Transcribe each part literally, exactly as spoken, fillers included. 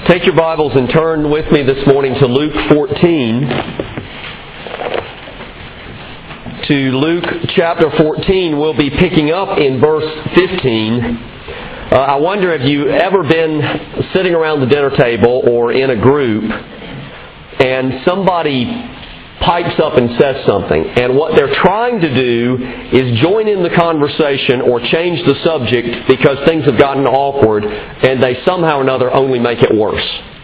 Take your Bibles and turn with me this morning to Luke fourteen. To Luke chapter fourteen, we'll be picking up in verse fifteen. Uh, I wonder if you've ever been sitting around the dinner table or in a group and somebody pipes up and says something, and what they're trying to do is join in the conversation or change the subject because things have gotten awkward, and they somehow or another only make it worse.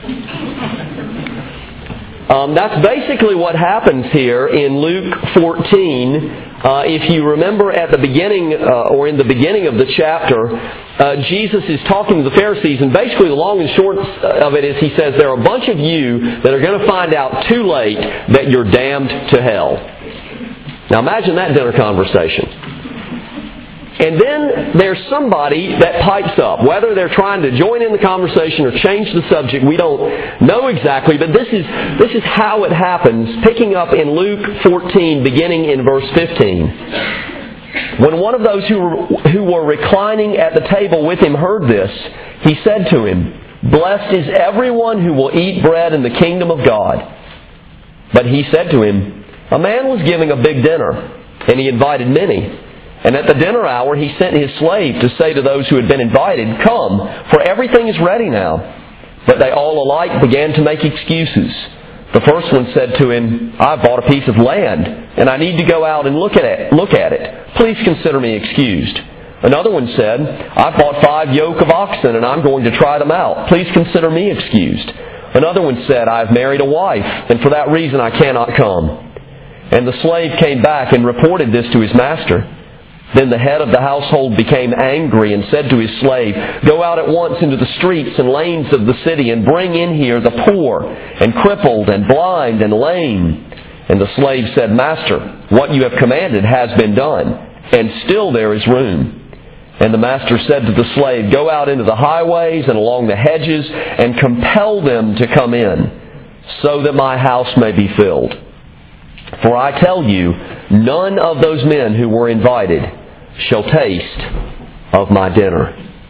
Um, that's basically what happens here in Luke fourteen. Uh, if you remember at the beginning, uh, or in the beginning of the chapter, uh, Jesus is talking to the Pharisees, and basically the long and short of it is he says, there are a bunch of you that are going to find out too late that you're damned to hell. Now imagine that dinner conversation. And then there's somebody that pipes up. Whether they're trying to join in the conversation or change the subject, we don't know exactly. But this is this is how it happens, picking up in Luke fourteen, beginning in verse fifteen. When one of those who were, who were reclining at the table with him heard this, he said to him, "Blessed is everyone who will eat bread in the kingdom of God." But he said to him, "A man was giving a big dinner, and he invited many. And at the dinner hour he sent his slave to say to those who had been invited, 'Come, for everything is ready now.' But they all alike began to make excuses. The first one said to him, 'I've bought a piece of land, and I need to go out and look at it. Look at it. Please consider me excused.' Another one said, 'I've bought five yoke of oxen, and I'm going to try them out. Please consider me excused.' Another one said, 'I've married a wife, and for that reason I cannot come.' And the slave came back and reported this to his master. Then the head of the household became angry and said to his slave, 'Go out at once into the streets and lanes of the city and bring in here the poor and crippled and blind and lame.' And the slave said, 'Master, what you have commanded has been done, and still there is room.' And the master said to the slave, 'Go out into the highways and along the hedges and compel them to come in, so that my house may be filled. For I tell you, none of those men who were invited shall taste of my dinner.'"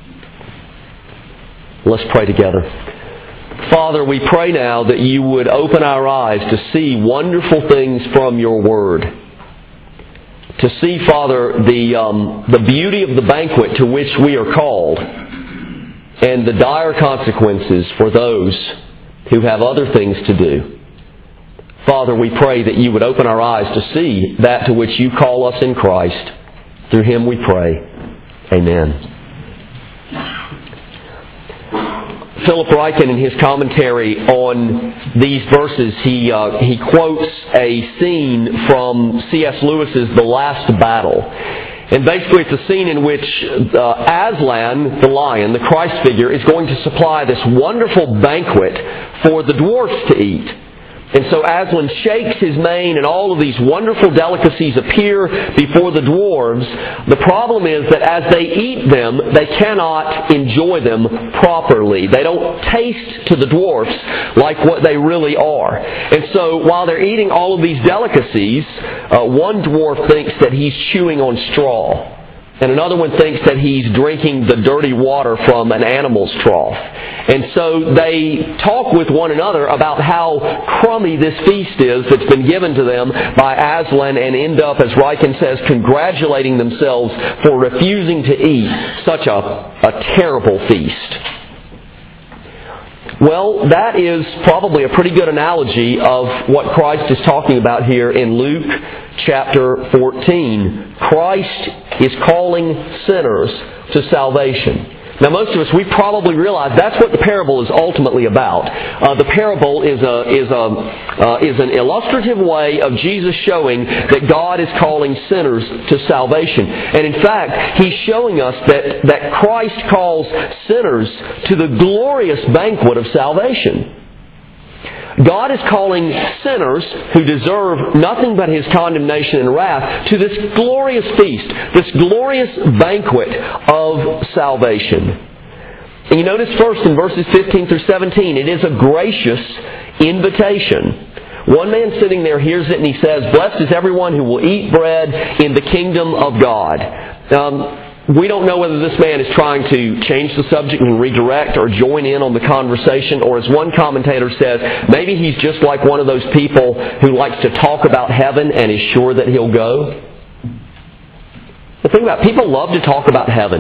Let's pray together. Father, we pray now that you would open our eyes to see wonderful things from your word. To see, Father, the, um, the beauty of the banquet to which we are called, and the dire consequences for those who have other things to do. Father, we pray that you would open our eyes to see that to which you call us in Christ. Through him we pray. Amen. Philip Ryken, in his commentary on these verses, he uh, he quotes a scene from C S Lewis's The Last Battle. And basically it's a scene in which uh, Aslan, the lion, the Christ figure, is going to supply this wonderful banquet for the dwarfs to eat. And so Aslan shakes his mane and all of these wonderful delicacies appear before the dwarves. The problem is that as they eat them, they cannot enjoy them properly. They don't taste to the dwarfs like what they really are. And so while they're eating all of these delicacies, uh, one dwarf thinks that he's chewing on straw. And another one thinks that he's drinking the dirty water from an animal's trough. And so they talk with one another about how crummy this feast is that's been given to them by Aslan, and end up, as Ryken says, congratulating themselves for refusing to eat such a, a terrible feast. Well, that is probably a pretty good analogy of what Christ is talking about here in Luke chapter fourteen. Christ is calling sinners to salvation. Now, most of us, we probably realize that's what the parable is ultimately about. Uh, the parable is a is a uh, is an illustrative way of Jesus showing that God is calling sinners to salvation. And in fact, He's showing us that, that Christ calls sinners to the glorious banquet of salvation. God is calling sinners who deserve nothing but His condemnation and wrath to this glorious feast, this glorious banquet of salvation. And you notice first in verses fifteen through seventeen, it is a gracious invitation. One man sitting there hears it and he says, "Blessed is everyone who will eat bread in the kingdom of God." Um, we don't know whether this man is trying to change the subject and redirect or join in on the conversation, or as one commentator says, maybe he's just like one of those people who likes to talk about heaven and is sure that he'll go. The thing about it, people love to talk about heaven.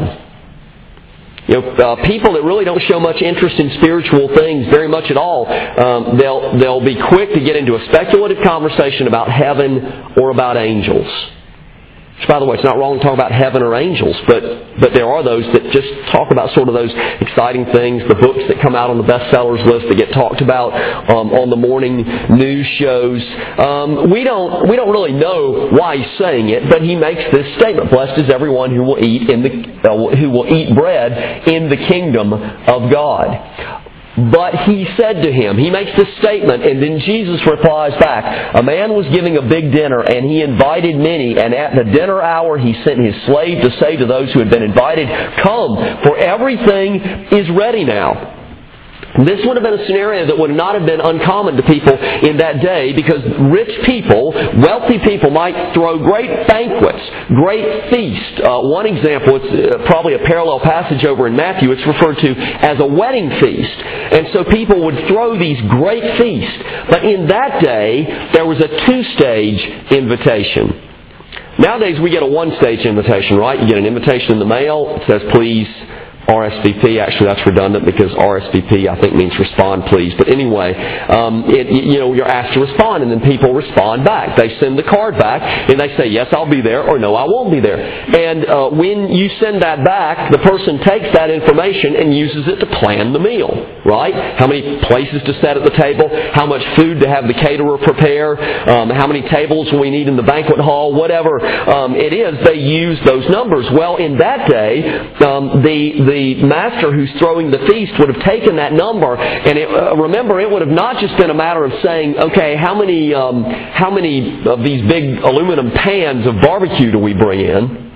You know, uh, people that really don't show much interest in spiritual things very much at all, um, they'll they'll be quick to get into a speculative conversation about heaven or about angels. Which, by the way, it's not wrong to talk about heaven or angels, but but there are those that just talk about sort of those exciting things, the books that come out on the bestsellers list that get talked about um, on the morning news shows. Um, we don't we don't really know why he's saying it, but he makes this statement: "Blessed is everyone who will eat in the uh, who will eat bread in the kingdom of God." But he said to him, he makes this statement, and then Jesus replies back, "A man was giving a big dinner, and he invited many, and at the dinner hour he sent his slave to say to those who had been invited, 'Come, for everything is ready now.'" This would have been a scenario that would not have been uncommon to people in that day, because rich people, wealthy people, might throw great banquets, great feasts. Uh, one example, it's uh, probably a parallel passage over in Matthew, it's referred to as a wedding feast. And so people would throw these great feasts. But in that day, there was a two-stage invitation. Nowadays, we get a one-stage invitation, right? You get an invitation in the mail. It says, "Please R S V P." Actually, that's redundant because R S V P, I think, means respond, please. But anyway, um, it, you know, you're asked to respond, and then people respond back. They send the card back, and they say, "Yes, I'll be there," or "No, I won't be there." And uh, when you send that back, the person takes that information and uses it to plan the meal, right? How many places to set at the table, how much food to have the caterer prepare, um, how many tables we need in the banquet hall, whatever um, it is, they use those numbers. Well, in that day, um, the the The master who's throwing the feast would have taken that number, and it, uh, remember, it would have not just been a matter of saying, "Okay, how many um, how many of these big aluminum pans of barbecue do we bring in?"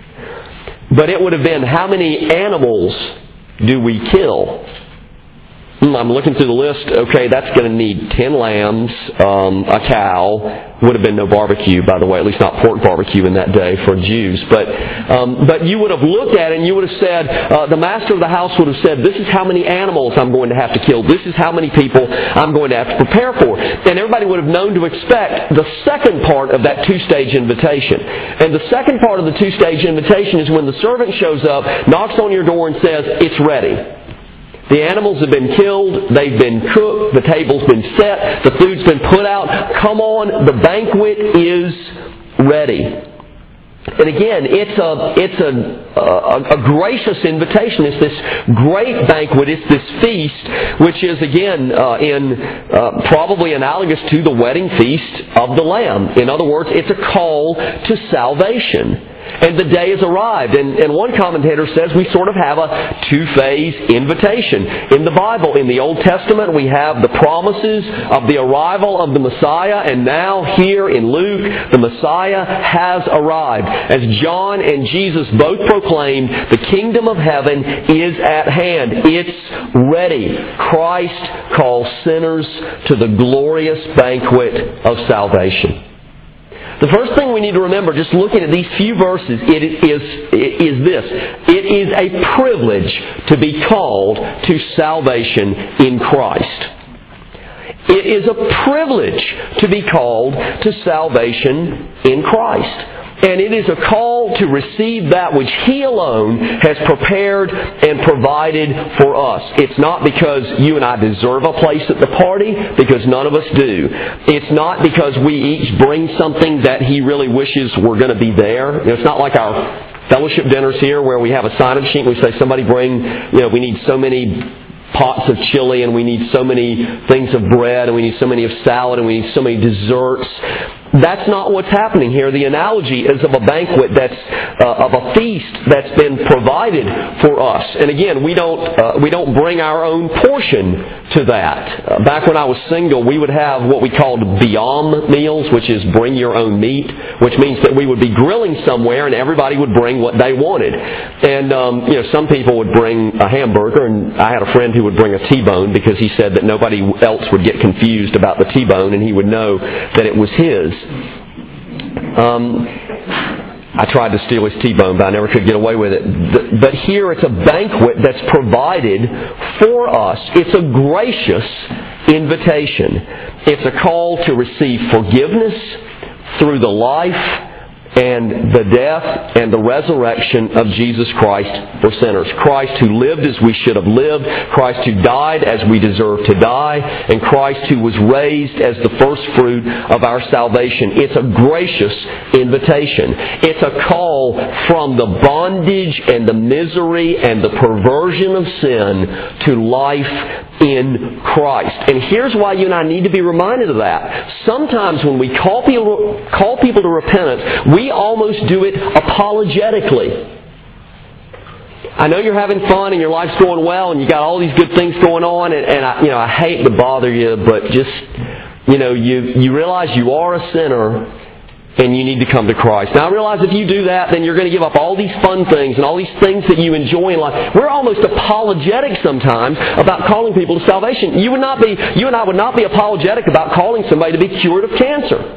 But it would have been, "How many animals do we kill?" Hmm, I'm looking through the list. Okay, that's going to need ten lambs, um, a cow. Would have been no barbecue, by the way, at least not pork barbecue in that day for Jews. But um, but you would have looked at it and you would have said, uh, the master of the house would have said, "This is how many animals I'm going to have to kill. This is how many people I'm going to have to prepare for." And everybody would have known to expect the second part of that two-stage invitation. And the second part of the two-stage invitation is when the servant shows up, knocks on your door and says, "It's ready. The animals have been killed, they've been cooked, the table's been set, the food's been put out. Come on, the banquet is ready." And again, it's a it's a, a, a gracious invitation. It's this great banquet. It's this feast, which is again uh, in uh, probably analogous to the wedding feast of the Lamb. In other words, it's a call to salvation. And the day has arrived. And, and one commentator says we sort of have a two-phase invitation. In the Bible, in the Old Testament, we have the promises of the arrival of the Messiah. And now here in Luke, the Messiah has arrived. As John and Jesus both proclaimed, the kingdom of heaven is at hand. It's ready. Christ calls sinners to the glorious banquet of salvation. The first thing we need to remember, just looking at these few verses, it is, is this. It is a privilege to be called to salvation in Christ. It is a privilege to be called to salvation in Christ. And it is a call to receive that which He alone has prepared and provided for us. It's not because you and I deserve a place at the party, because none of us do. It's not because we each bring something that He really wishes were going to be there. You know, it's not like our fellowship dinners here where we have a sign-up sheet and we say, somebody bring, you know, we need so many pots of chili and we need so many things of bread and we need so many of salad and we need so many desserts. That's not what's happening here. The analogy is of a banquet that's uh, of a feast that's been provided for us. And again, we don't uh, we don't bring our own portion to that. Uh, back when I was single, we would have what we called Biyam meals, which is bring your own meat, which means that we would be grilling somewhere and everybody would bring what they wanted. And um, you know, some people would bring a hamburger, and I had a friend who would bring a T-bone because he said that nobody else would get confused about the T-bone and he would know that it was his. Um, I tried to steal his T-bone, but I never could get away with it. But here it's a banquet that's provided for us. It's a gracious invitation. It's a call to receive forgiveness through the life and the death and the resurrection of Jesus Christ for sinners. Christ who lived as we should have lived, Christ who died as we deserve to die, and Christ who was raised as the first fruit of our salvation. It's a gracious invitation. It's a call from the bondage and the misery and the perversion of sin to life in Christ. And here's why you and I need to be reminded of that. Sometimes when we call people, call people to repentance, we almost do it apologetically. I know you're having fun and your life's going well and you got all these good things going on, and, and I, you know, I hate to bother you, but just, you know, you, you realize you are a sinner and you need to come to Christ. Now I realize if you do that, then you're going to give up all these fun things and all these things that you enjoy in life. We're almost apologetic sometimes about calling people to salvation. You would not be, you and I would not be apologetic about calling somebody to be cured of cancer.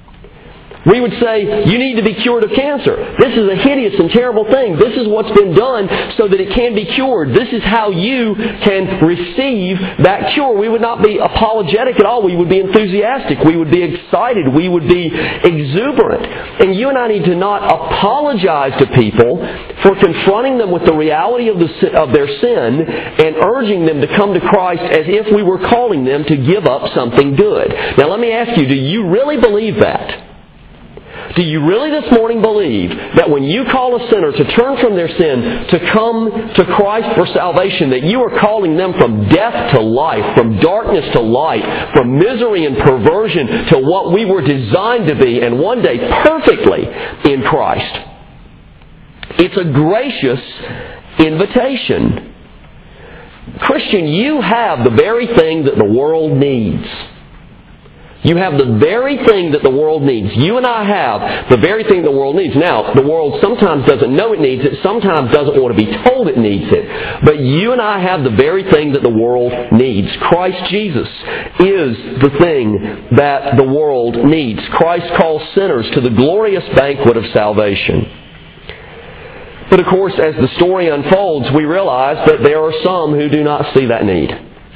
We would say, you need to be cured of cancer. This is a hideous and terrible thing. This is what's been done so that it can be cured. This is how you can receive that cure. We would not be apologetic at all. We would be enthusiastic. We would be excited. We would be exuberant. And you and I need to not apologize to people for confronting them with the reality of, the, of their sin and urging them to come to Christ as if we were calling them to give up something good. Now let me ask you, do you really believe that? Do you really this morning believe that when you call a sinner to turn from their sin, to come to Christ for salvation, that you are calling them from death to life, from darkness to light, from misery and perversion to what we were designed to be, and one day perfectly in Christ? It's a gracious invitation. Christian, you have the very thing that the world needs. You have the very thing that the world needs. You and I have the very thing the world needs. Now, the world sometimes doesn't know it needs it, sometimes doesn't want to be told it needs it. But you and I have the very thing that the world needs. Christ Jesus is the thing that the world needs. Christ calls sinners to the glorious banquet of salvation. But of course, as the story unfolds, we realize that there are some who do not see that need.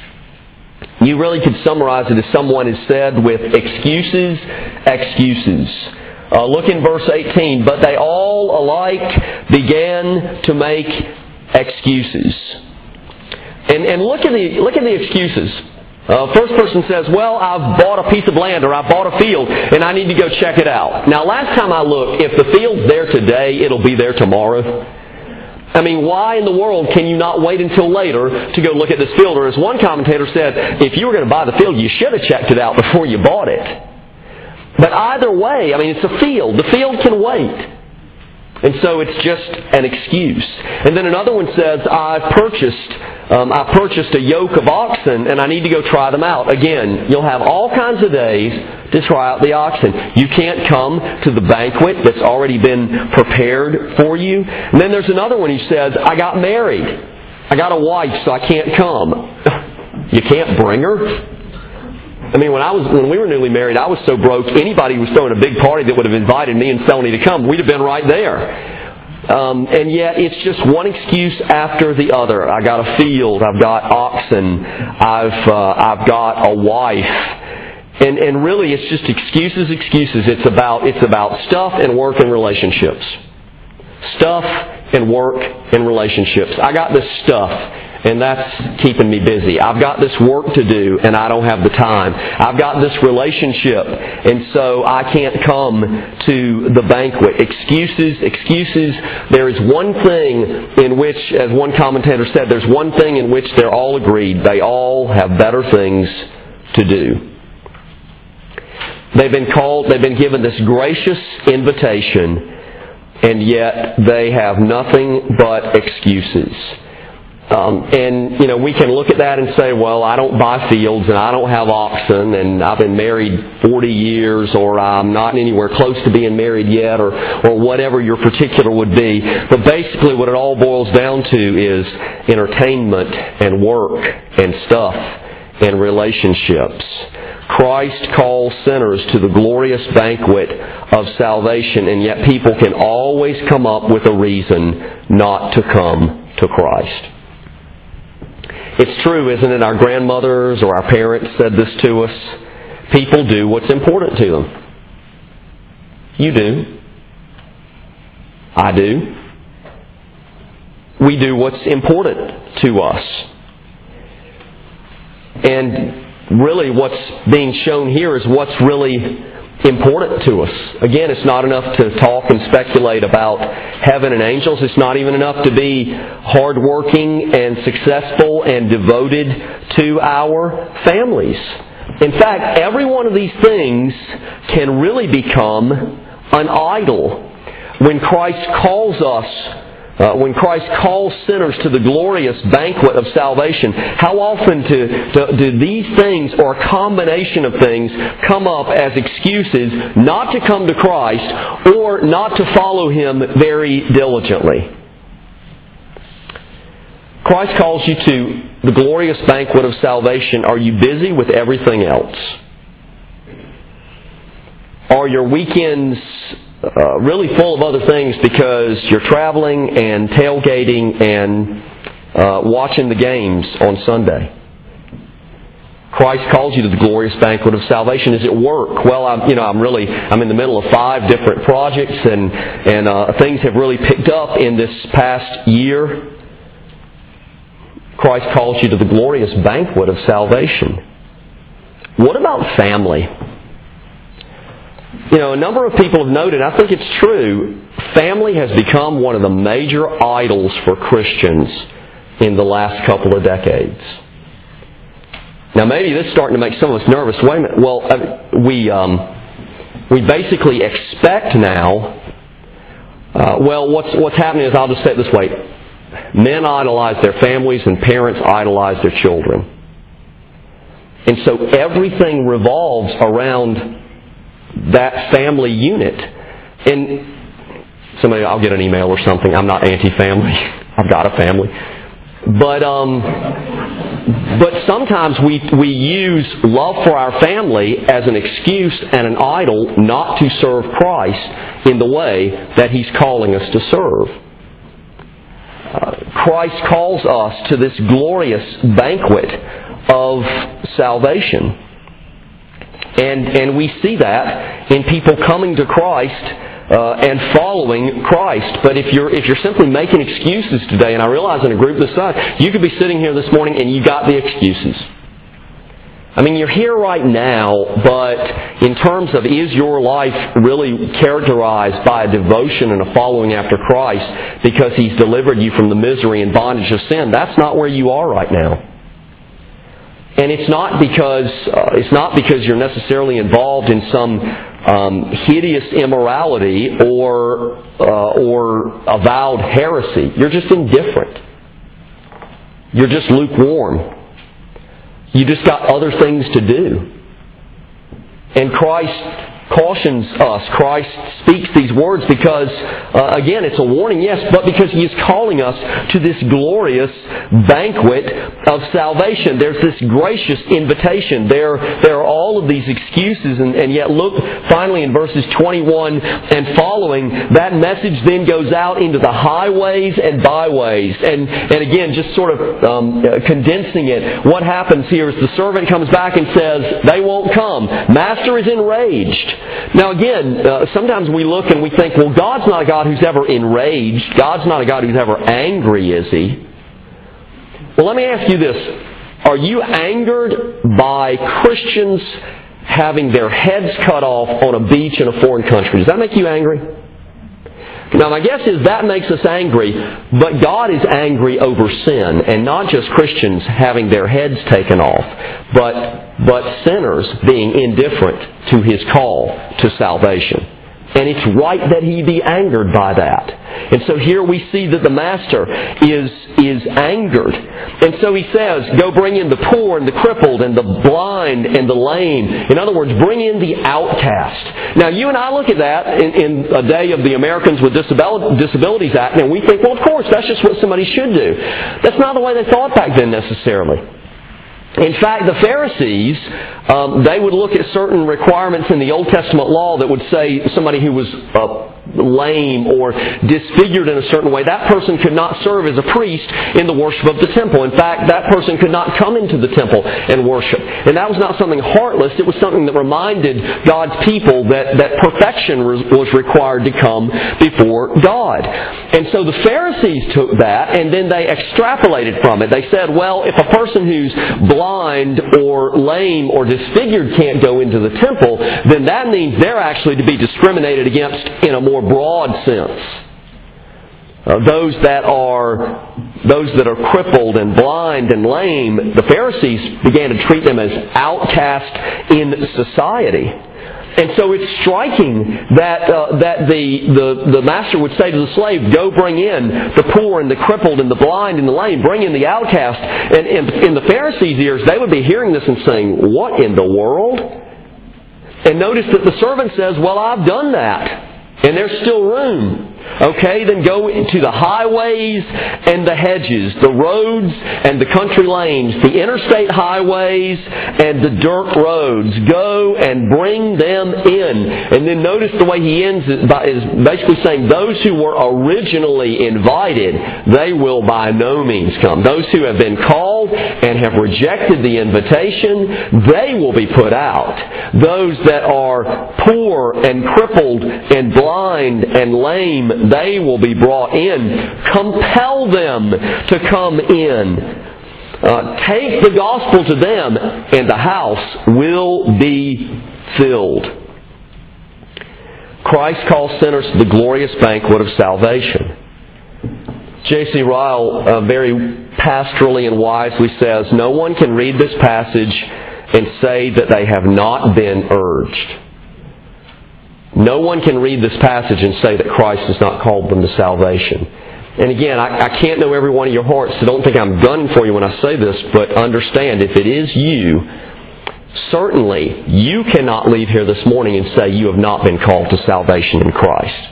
You really could summarize it as someone has said with excuses, excuses. Uh, look in verse eighteen. But they all alike began to make excuses. And, and look at the look at the excuses. Uh, first person says, well, I've bought a piece of land or I've bought a field and I need to go check it out. Now, last time I looked, if the field's there today, it'll be there tomorrow. I mean, why in the world can you not wait until later to go look at this field? Or as one commentator said, if you were going to buy the field, you should have checked it out before you bought it. But either way, I mean, it's a field. The field can wait. And so it's just an excuse. And then another one says, I've purchased, um, I purchased a yoke of oxen and I need to go try them out. Again, you'll have all kinds of days to try out the oxen. You can't come to the banquet that's already been prepared for you. And then there's another one who says, I got married. I got a wife, so I can't come. You can't bring her? I mean, when I was when we were newly married, I was so broke, anybody who was throwing a big party that would have invited me and Sony to come, we'd have been right there. Um, and yet, it's just one excuse after the other. I got a field, I've got oxen, I've uh, I've got a wife, and and really, it's just excuses, excuses. It's about it's about stuff and work and relationships, stuff and work and relationships. I got this stuff. And that's keeping me busy. I've got this work to do, and I don't have the time. I've got this relationship, and so I can't come to the banquet. Excuses, excuses. There is one thing in which, as one commentator said, there's one thing in which they're all agreed. They all have better things to do. They've been called, they've been given this gracious invitation, and yet they have nothing but excuses. Um, and, you know, we can look at that and say, well, I don't buy fields and I don't have oxen and I've been married forty years, or I'm not anywhere close to being married yet, or, or whatever your particular would be. But basically what it all boils down to is entertainment and work and stuff and relationships. Christ calls sinners to the glorious banquet of salvation, and yet people can always come up with a reason not to come to Christ. It's true, isn't it? Our grandmothers or our parents said this to us. People do what's important to them. You do. I do. We do what's important to us. And really what's being shown here is what's really important to us. Again, it's not enough to talk and speculate about heaven and angels. It's not even enough to be hardworking and successful and devoted to our families. In fact, every one of these things can really become an idol. When Christ calls us, uh, when Christ calls sinners to the glorious banquet of salvation, how often do, do, do these things or a combination of things come up as excuses not to come to Christ or not to follow Him very diligently? Christ calls you to the glorious banquet of salvation. Are you busy with everything else? Are your weekends uh, really full of other things because you're traveling and tailgating and uh, watching the games on Sunday? Christ calls you to the glorious banquet of salvation. Is it work? Well, I'm, you know, I'm really, I'm in the middle of five different projects, and and uh, things have really picked up in this past year. Christ calls you to the glorious banquet of salvation. What about family? You know, a number of people have noted, I think it's true, family has become one of the major idols for Christians in the last couple of decades. Now, maybe this is starting to make some of us nervous. Wait a minute. Well, we um, we basically expect now. Uh, well, what's what's happening is, I'll just say it this way: men idolize their families, and parents idolize their children, and so everything revolves around that family unit. And somebody, I'll get an email or something. I'm not anti-family. I've got a family. But um, but sometimes we we use love for our family as an excuse and an idol not to serve Christ in the way that He's calling us to serve. Uh, Christ calls us to this glorious banquet of salvation. And and we see that in people coming to Christ uh, and following Christ. But if you're if you're simply making excuses today, and I realize in a group this size, you could be sitting here this morning and you got the excuses. I mean, you're here right now, but in terms of, is your life really characterized by a devotion and a following after Christ because He's delivered you from the misery and bondage of sin? That's not where you are right now. And it's not because uh, it's not because you're necessarily involved in some um, hideous immorality or uh, or avowed heresy. You're just indifferent. You're just lukewarm. You just got other things to do. And Christ cautions us. Christ speaks these words because, uh, again, it's a warning, yes, but because He is calling us to this glorious banquet of salvation. There's this gracious invitation. There, there are all of these excuses, and, and yet look finally in verses twenty-one and following, that message then goes out into the highways and byways. And, and again, just sort of um, condensing it, what happens here is the servant comes back and says, they won't come. Master is enraged. Now again, uh, sometimes we look and we think, well, God's not a God who's ever enraged. God's not a God who's ever angry, is He? Well, let me ask you this. Are you angered by Christians having their heads cut off on a beach in a foreign country? Does that make you angry? Now, my guess is that makes us angry, but God is angry over sin, and not just Christians having their heads taken off, but, but sinners being indifferent to His call to salvation. And it's right that He be angered by that. And so here we see that the Master is, is angered. And so He says, go bring in the poor and the crippled and the blind and the lame. In other words, bring in the outcast. Now you and I look at that in, in a day of the Americans with Disabilities Act, and we think, well, of course, that's just what somebody should do. That's not the way they thought back then necessarily. In fact, the Pharisees, um, they would look at certain requirements in the Old Testament law that would say somebody who was uh, lame or disfigured in a certain way, that person could not serve as a priest in the worship of the temple. In fact, that person could not come into the temple and worship. And that was not something heartless. It was something that reminded God's people that, that perfection was required to come before God. And so the Pharisees took that and then they extrapolated from it. They said, well, if a person who's blind or lame or disfigured can't go into the temple, then that means they're actually to be discriminated against in a more broad sense. Uh, those that are those that are crippled and blind and lame, the Pharisees began to treat them as outcasts in society. And so it's striking that uh, that the, the the master would say to the slave, go bring in the poor and the crippled and the blind and the lame, bring in the outcast. And in, in the Pharisees' ears, they would be hearing this and saying, what in the world? And notice that the servant says, well, I've done that. And there's still room. Okay, then go into the highways and the hedges, the roads and the country lanes, the interstate highways and the dirt roads. Go and bring them in. And then notice the way he ends it by, is basically saying those who were originally invited, they will by no means come. Those who have been called and have rejected the invitation, they will be put out. Those that are poor and crippled and blind and lame, they will be brought in. Compel them to come in. Uh, take the gospel to them, and the house will be filled. Christ calls sinners to the glorious banquet of salvation. J C Ryle uh, very pastorally and wisely says, no one can read this passage and say that they have not been urged. No one can read this passage and say that Christ has not called them to salvation. And again, I, I can't know every one of your hearts, so don't think I'm gunning for you when I say this, but understand, if it is you, certainly you cannot leave here this morning and say you have not been called to salvation in Christ.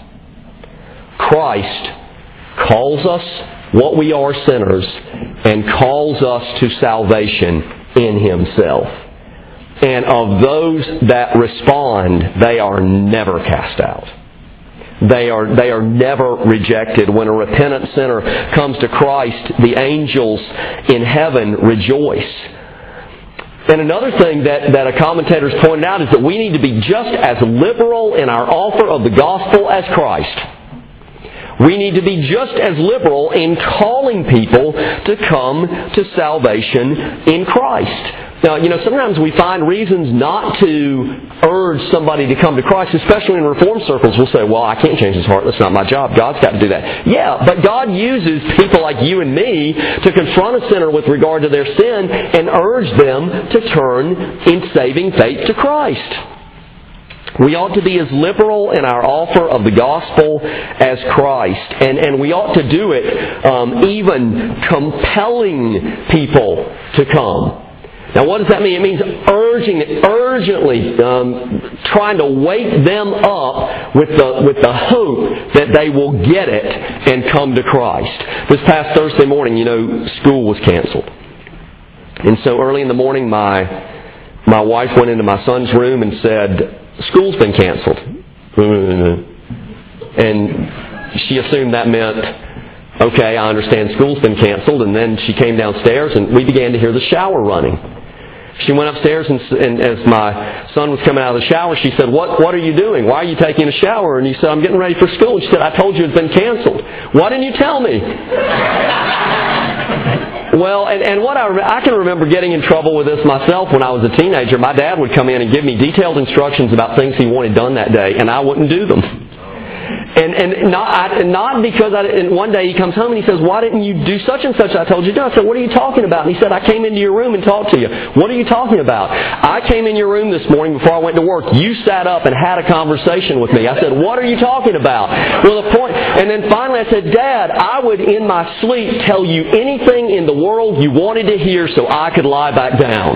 Christ calls us what we are, sinners, and calls us to salvation in Himself. And of those that respond, they are never cast out. They are, they are never rejected. When a repentant sinner comes to Christ, the angels in heaven rejoice. And another thing that, that a commentator has pointed out is that we need to be just as liberal in our offer of the gospel as Christ. We need to be just as liberal in calling people to come to salvation in Christ. Now, you know, sometimes we find reasons not to urge somebody to come to Christ, especially in Reformed circles. We'll say, well, I can't change his heart. That's not my job. God's got to do that. Yeah, but God uses people like you and me to confront a sinner with regard to their sin and urge them to turn in saving faith to Christ. We ought to be as liberal in our offer of the gospel as Christ. And, and we ought to do it um, even compelling people to come. Now, what does that mean? It means urging, urgently um, trying to wake them up with the with the hope that they will get it and come to Christ. This past Thursday morning, you know, school was canceled. And so early in the morning, my my wife went into my son's room and said, school's been canceled. And she assumed that meant, okay, I understand school's been canceled. And then she came downstairs and we began to hear the shower running. She went upstairs and, and as my son was coming out of the shower, she said, what, what are you doing? Why are you taking a shower? And he said, I'm getting ready for school. And she said, I told you it's been canceled. Why didn't you tell me? Well, and, and what I, I can remember getting in trouble with this myself when I was a teenager. My dad would come in and give me detailed instructions about things he wanted done that day, and I wouldn't do them. And and not I, not because I, and one day he comes home and he says, why didn't you do such and such I told you to do? I said, what are you talking about? And he said, I came into your room and talked to you. What are you talking about? I came in your room this morning before I went to work. You sat up and had a conversation with me. I said, what are you talking about? Well, the point, and then finally I said, Dad, I would in my sleep tell you anything in the world you wanted to hear so I could lie back down.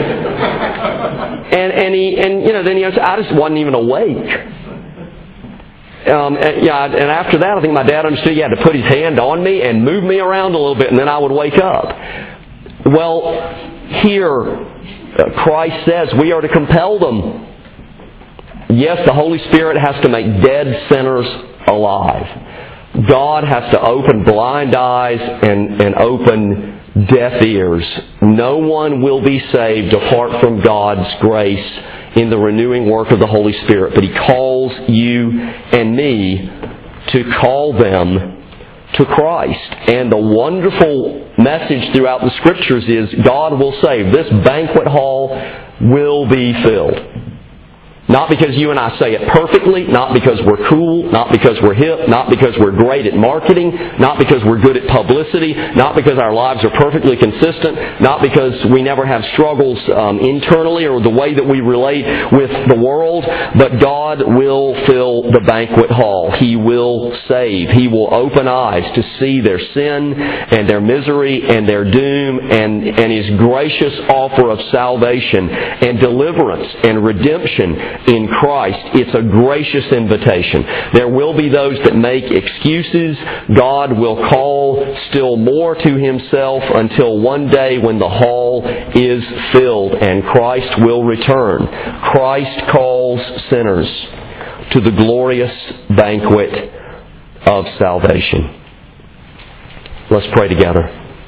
and and he and you know then he said, I just wasn't even awake. Um, and, yeah, and after that, I think my dad understood he had to put his hand on me and move me around a little bit, and then I would wake up. Well, here uh, Christ says we are to compel them. Yes, the Holy Spirit has to make dead sinners alive. God has to open blind eyes and, and open deaf ears. No one will be saved apart from God's grace in the renewing work of the Holy Spirit. But He calls you and me to call them to Christ. And the wonderful message throughout the Scriptures is God will save. This banquet hall will be filled. Not because you and I say it perfectly, not because we're cool, not because we're hip, not because we're great at marketing, not because we're good at publicity, not because our lives are perfectly consistent, not because we never have struggles um, internally or the way that we relate with the world, but God will fill the banquet hall. He will save. He will open eyes to see their sin and their misery and their doom and, and His gracious offer of salvation and deliverance and redemption in Christ. It's a gracious invitation. There will be those that make excuses. God will call still more to Himself until one day when the hall is filled and Christ will return. Christ calls sinners to the glorious banquet of salvation. Let's pray together.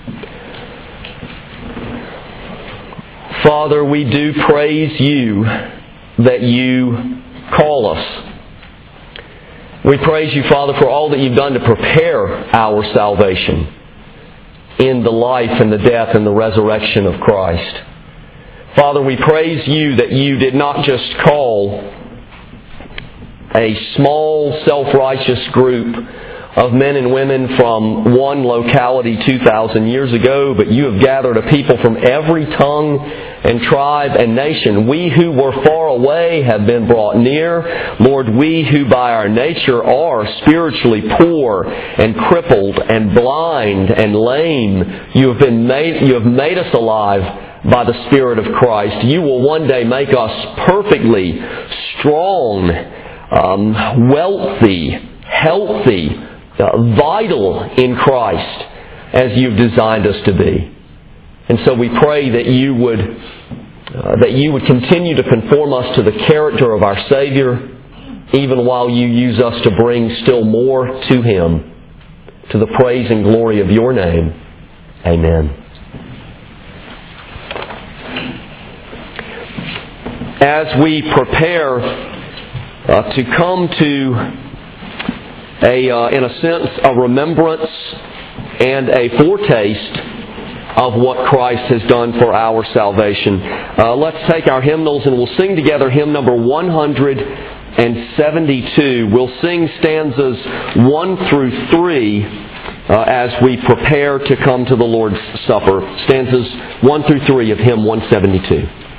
Father, we do praise You that You call us. We praise You, Father, for all that You've done to prepare our salvation in the life and the death and the resurrection of Christ. Father, we praise You that You did not just call a small, self-righteous group of men and women from one locality two thousand years ago, but You have gathered a people from every tongue and tribe and nation. We who were far away have been brought near. Lord, we who by our nature are spiritually poor and crippled and blind and lame, You have been made, You have made us alive by the Spirit of Christ. You will one day make us perfectly strong, um, wealthy, healthy, uh, vital in Christ as You've designed us to be. And so we pray that You would uh, that You would continue to conform us to the character of our Savior, even while You use us to bring still more to Him, to the praise and glory of Your name. Amen. As we prepare uh, to come to a, uh, in a sense, a remembrance and a foretaste of what Christ has done for our salvation, Uh, let's take our hymnals and we'll sing together hymn number one hundred seventy-two. We'll sing stanzas one through three uh, as we prepare to come to the Lord's Supper. Stanzas one through three of hymn one seventy-two.